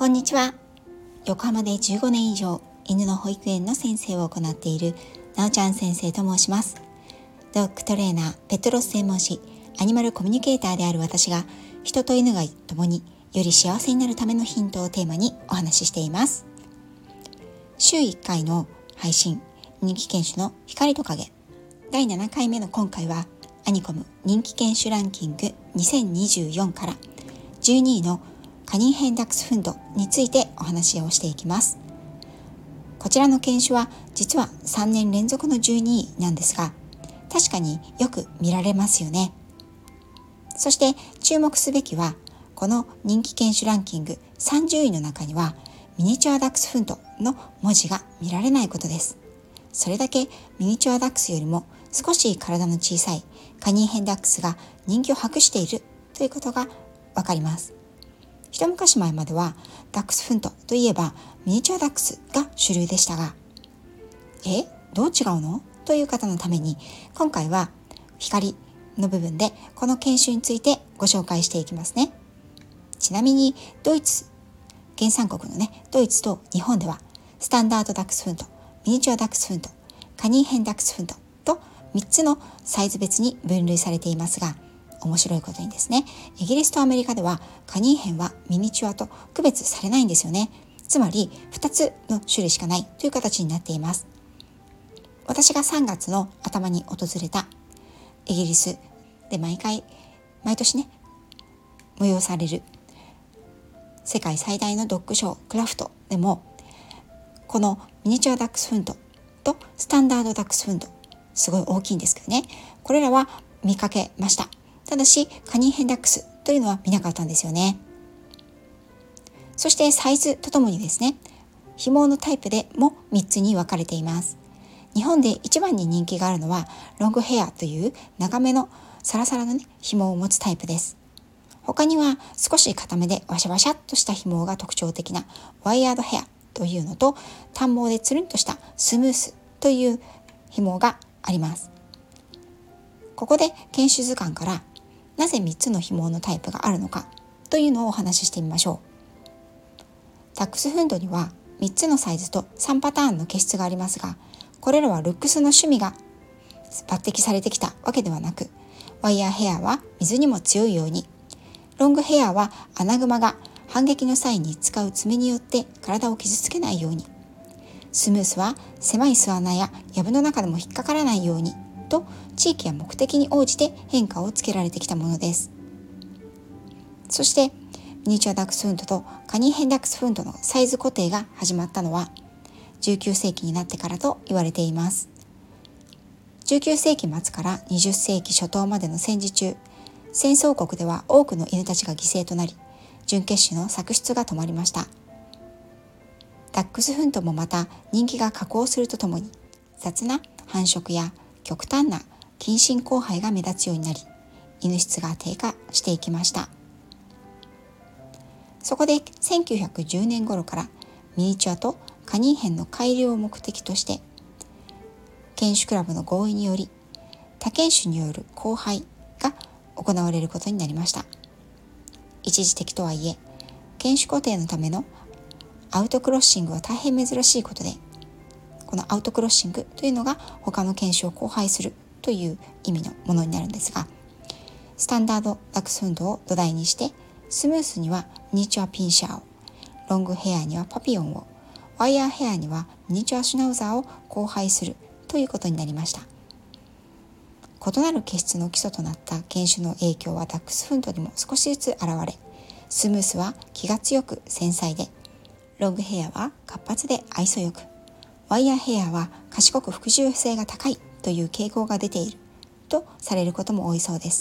こんにちは。横浜で15年以上犬の保育園の先生を行っているなおちゃん先生と申します。ドッグトレーナー、ペットロス専門誌、アニマルコミュニケーターである私が、人と犬が共により幸せになるためのヒントをテーマにお話ししています。週1回の配信、人気犬種の光と影、第7回目の今回は、アニコム人気犬種ランキング2024から12位のカニンヘンダックスフンドについてお話をしていきます。こちらの犬種は実は3年連続の12位なんですが、確かによく見られますよね。そして注目すべきは、この人気犬種ランキング30位の中にはミニチュアダックスフンドの文字が見られないことです。それだけミニチュアダックスよりも少し体の小さいカニンヘンダックスが人気を博しているということがわかります。一昔前まではダックスフントといえばミニチュアダックスが主流でしたが、どう違うのという方のために、今回は光の部分でこの犬種についてご紹介していきますね。ちなみにドイツ、原産国のドイツと日本ではスタンダードダックスフント、ミニチュアダックスフント、カニンヘンダックスフントと3つのサイズ別に分類されていますが、面白いことにですね、イギリスとアメリカではカニンヘンはミニチュアと区別されないんですよね。つまり2つの種類しかないという形になっています。私が3月の頭に訪れたイギリスで毎年催される世界最大のドッグショー、クラフトでも、このミニチュアダックスフントとスタンダードダックスフント、すごい大きいんですけどね、これらは見かけました。ただしカニンヘンダックスというのは見なかったんですよね。そしてサイズとともにですね、ひものタイプでも3つに分かれています。日本で一番に人気があるのはロングヘアという長めのサラサラの紐を持つタイプです。他には少し固めでワシャワシャっとした紐が特徴的なワイヤードヘアというのと、短毛でつるんとしたスムースという紐があります。ここで犬種図鑑からなぜ3つの紐のタイプがあるのかというのをお話ししてみましょう。ダックスフンドには3つのサイズと3パターンの毛質がありますが、これらはルックスの趣味が抜擢されてきたわけではなく、ワイヤーヘアは水にも強いように、ロングヘアはアナグマが反撃の際に使う爪によって体を傷つけないように、スムースは狭い巣穴や藪の中でも引っかからないようにと、地域や目的に応じて変化をつけられてきたものです。そしてミニチュアダックスフントとカニンヘンダックスフントのサイズ固定が始まったのは19世紀になってからと言われています。19世紀末から20世紀初頭までの戦時中、戦争国では多くの犬たちが犠牲となり、準血種の搾出が止まりました。ダックスフントもまた人気が下降するとともに、雑な繁殖や極端な近親交配が目立つようになり、犬質が低下していきました。そこで1910年頃からミニチュアとカニンヘンの改良を目的として、犬種クラブの合意により他犬種による交配が行われることになりました。一時的とはいえ、犬種固定のためのアウトクロッシングは大変珍しいことで、このアウトクロッシングというのが他の犬種を交配するという意味のものになるんですが、スタンダードダックスフンドを土台にして、スムースにはミニチュアピンシャーを、ロングヘアにはパピヨンを、ワイヤーヘアにはミニチュアシュナウザーを交配するということになりました。異なる毛質の基礎となった犬種の影響はダックスフンドにも少しずつ現れ、スムースは気が強く繊細で、ロングヘアは活発で愛想よく、ワイヤーヘアは賢く服従性が高いという傾向が出ているとされることも多いそうです。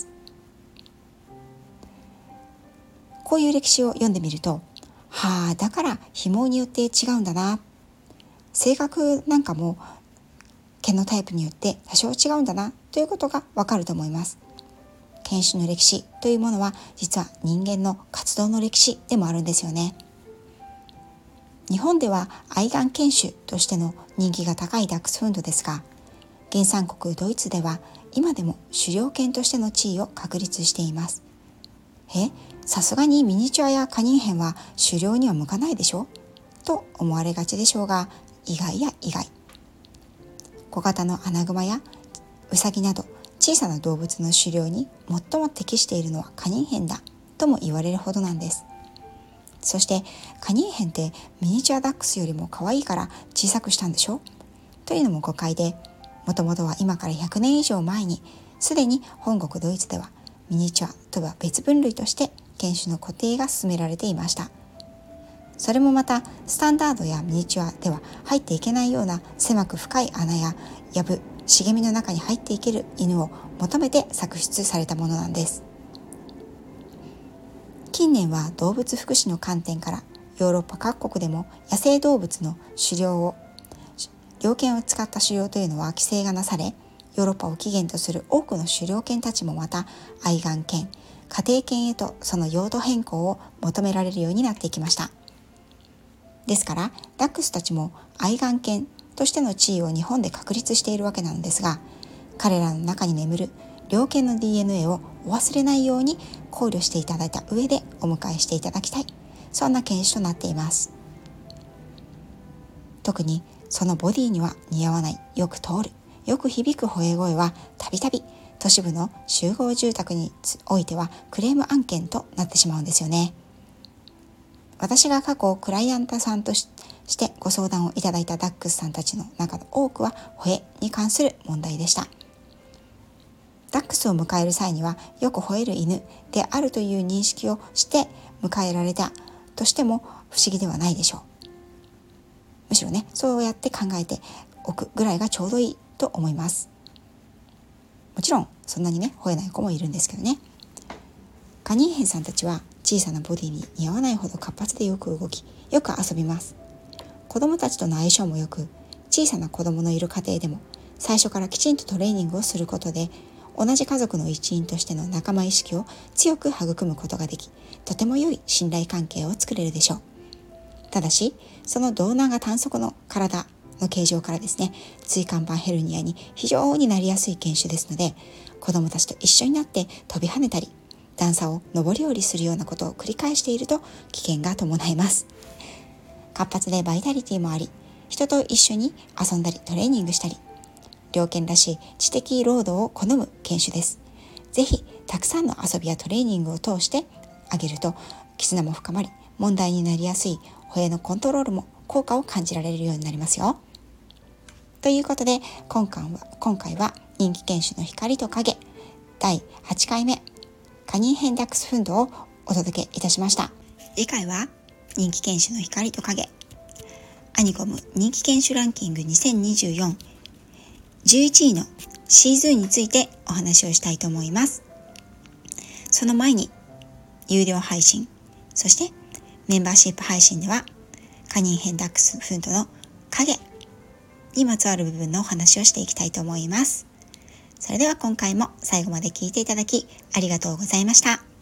こういう歴史を読んでみると、だから紐によって違うんだな、性格なんかも毛のタイプによって多少違うんだなということがわかると思います。犬種の歴史というものは実は人間の活動の歴史でもあるんですよね。日本では愛玩犬種としての人気が高いダックスフンドですが、原産国ドイツでは今でも狩猟犬としての地位を確立しています。 さすがにミニチュアやカニンヘンは狩猟には向かないでしょと思われがちでしょうが、意外や意外。小型のアナグマやウサギなど小さな動物の狩猟に最も適しているのはカニンヘンだとも言われるほどなんです。そしてカニンヘンってミニチュアダックスよりも可愛いから小さくしたんでしょというのも誤解で、もともとは今から100年以上前にすでに本国ドイツではミニチュアとは別分類として犬種の固定が進められていました。それもまたスタンダードやミニチュアでは入っていけないような狭く深い穴や藪、茂みの中に入っていける犬を求めて作出されたものなんです。近年は動物福祉の観点からヨーロッパ各国でも野生動物の猟犬を使った狩猟というのは規制がなされ、ヨーロッパを起源とする多くの狩猟犬たちもまた愛玩犬、家庭犬へとその用途変更を求められるようになっていきました。ですからダックスたちも愛玩犬としての地位を日本で確立しているわけなのですが、彼らの中に眠る猟犬の DNA をお忘れないように考慮していただいた上でお迎えしていただきたい、そんな犬種となっています。特にそのボディには似合わないよく通るよく響く吠え声はたびたび都市部の集合住宅においてはクレーム案件となってしまうんですよね。私が過去クライアントさんとしてご相談をいただいたダックスさんたちの中の多くは吠えに関する問題でした。ダックスを迎える際にはよく吠える犬であるという認識をして迎えられたとしても不思議ではないでしょう。むしろね、そうやって考えておくぐらいがちょうどいいと思います。もちろんそんなにね吠えない子もいるんですけどね。カニンヘンさんたちは小さなボディに似合わないほど活発でよく動き、よく遊びます。子供たちとの相性もよく、小さな子供のいる家庭でも最初からきちんとトレーニングをすることで、同じ家族の一員としての仲間意識を強く育むことができ、とても良い信頼関係を作れるでしょう。ただし、その胴長短足の体の形状からですね、椎間板ヘルニアに非常になりやすい犬種ですので、子供たちと一緒になって飛び跳ねたり、段差を上り下りするようなことを繰り返していると危険が伴います。活発でバイタリティもあり、人と一緒に遊んだりトレーニングしたり、猟犬らしい知的労働を好む犬種です。ぜひたくさんの遊びやトレーニングを通してあげると絆も深まり、問題になりやすい吠えのコントロールも効果を感じられるようになりますよ。ということで今回は人気犬種の光と影第8回目カニンヘンダックスフンドをお届けいたしました。次回は人気犬種の光と影アニコム人気犬種ランキング2024 11位のシーズンについてお話をしたいと思います。その前に有料配信、そしてメンバーシップ配信ではカニンヘンダックスフンドの影にまつわる部分のお話をしていきたいと思います。それでは今回も最後まで聞いていただきありがとうございました。